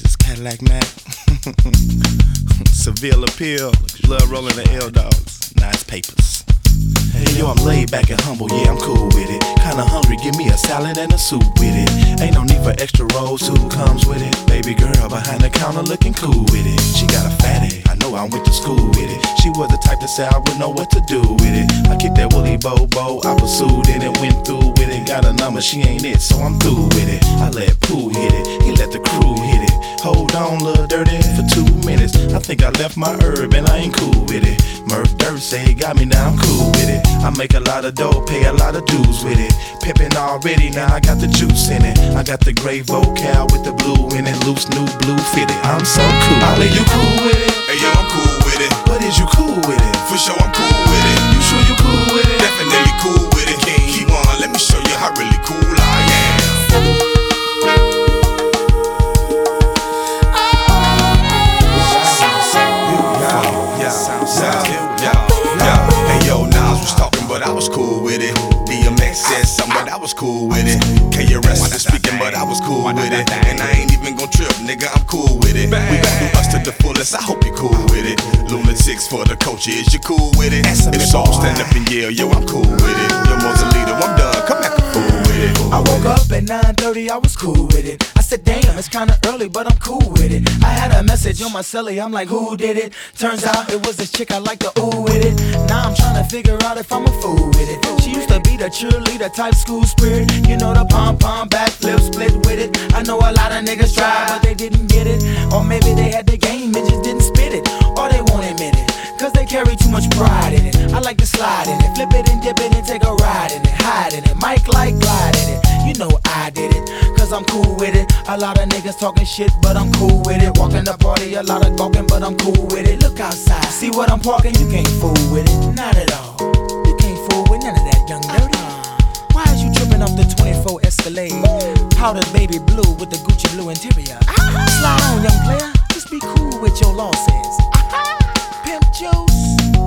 Cadillac Mac. Seville Appeal. Love rolling the L dogs. Nice papers. Hey yo, I'm laid back and humble, yeah, I'm cool with it. Kinda hungry, give me a salad and a soup with it. Ain't no need for extra rolls, who comes with it? Baby girl behind the counter looking cool with it. She got a fatty, I know I went to school with it. She was the type to say I would know what to do with it. I kicked that woolly bobo, I pursued it and went through with it. Got a number, she ain't it, so I'm through with it. I let Pooh hit it, he let the crew hit it. Hold on, little dirty, for 2 minutes. I think I left my herb and I ain't cool with it. Murph Dirt say he got me, now I'm cool with it. I make a lot of dough, pay a lot of dues with it. Pippin' already, now I got the juice in it. I got the gray vocal with the blue in it. Loose new blue fitted, I'm so cool. Ollie, you cool with it? Hey yo, I'm cool with it. But is you cool with it? For sure I'm cool with it. You sure you cool with it? Definitely cool with it. King, he won, let me show you how really cool I am. Hey yo, Nas was talking, but I was cool with it. DMX said something, but I was cool with it. KRS was speaking, but I was cool with it. And I ain't even gon' trip, nigga, I'm cool with it. We gon' do us to the fullest, I hope you cool with it. Lunatics for the culture, is you cool with it? If so, stand up and yell, yo, I'm cool with it. Yo, Mo's a leader, I'm done, come back, I'm cool with it. I woke up at 9:30, I was cool with it. I said, damn, it's kinda early, but I'm cool with it. I had a message on my celly, I'm like, who did it? Turns out it was this chick I like to ooh with it. Now I'm trying to figure out if I'm a fool with it. She used to be the cheerleader type school spirit. You know, the pom-pom backflip split with it. I know a lot of niggas tried, but they didn't get it. Or maybe they had the game and just didn't spit it. Or they won't admit it, cause they carry too much pride in it. I like to slide in it, flip it and dip it and take a ride in it. Hide in it, mic like glide in it. You know I did it, cause I'm cool with it. A lot of niggas talking shit, but I'm cool with it. Walking the party, a lot of gawking, but I'm cool with it. Look outside, see what I'm parking, you can't fool with it. Not at all, you can't fool with none of that young dirty. Why is you tripping off the 24 Escalade? Powdered baby blue with the Gucci blue interior. Slide on, young player, just be cool with your losses. Pimp juice.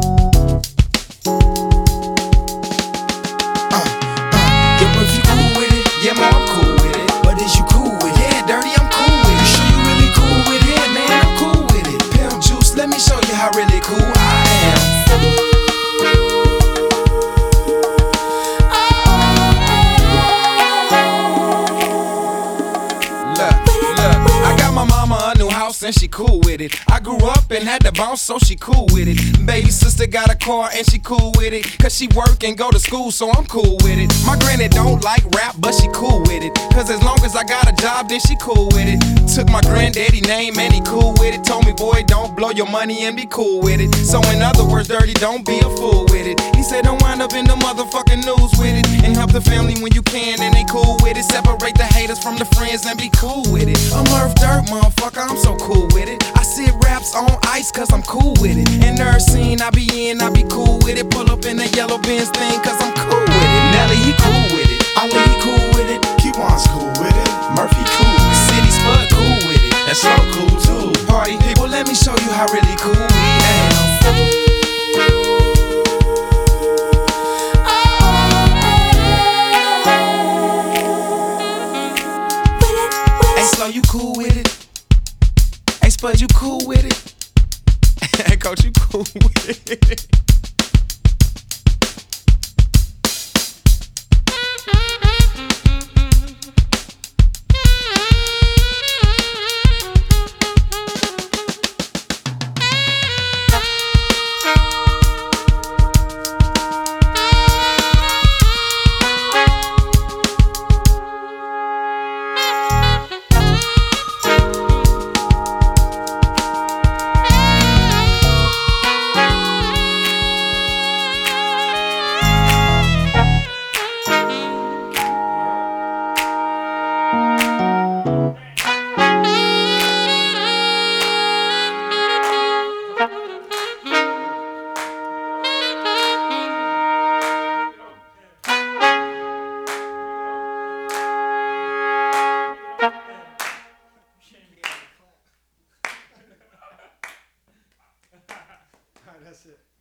If you cool with it, yeah, man, I'm cool with it. But is you cool with it? Yeah, dirty, I'm cool with it. You sure you really cool with it? Yeah, man, I'm cool with it. Pimp juice, let me show you how really cool I am. I got my mama a new house and she cool with it. I grew up and had to bounce, so she cool with it. Baby sister got a car and she cool with it, cause she work and go to school, so I'm cool with it. My granny don't like rap, but she cool with it, cause as long as I got a job, then she cool with it. Took my granddaddy name and he cool with it. Told me, boy, don't blow your money and be cool with it. So in other words, dirty, don't be a fool with it. He said don't wind up in the motherfucking news with it. And help the family when you can and they cool with it. Separate the haters from the friends and be cool with it. I'm Murph Dirt, motherfucker, I'm so cool with it. I sit raps on ice cause I'm cool with it. In the scene I be in, I be cool with it. Pull up in the yellow Benz thing cause I'm cool with it. Nelly, he cool with it. Ali, he cool with it. Keywan's cool with it. Murphy cool with it. City Spud cool with it. And so cool too. Party people, let me show you how really cool we am. Hey, Slow, you cool with it? Hey, Spud, you cool with it? Hey, Coach, you cool with it? That's it.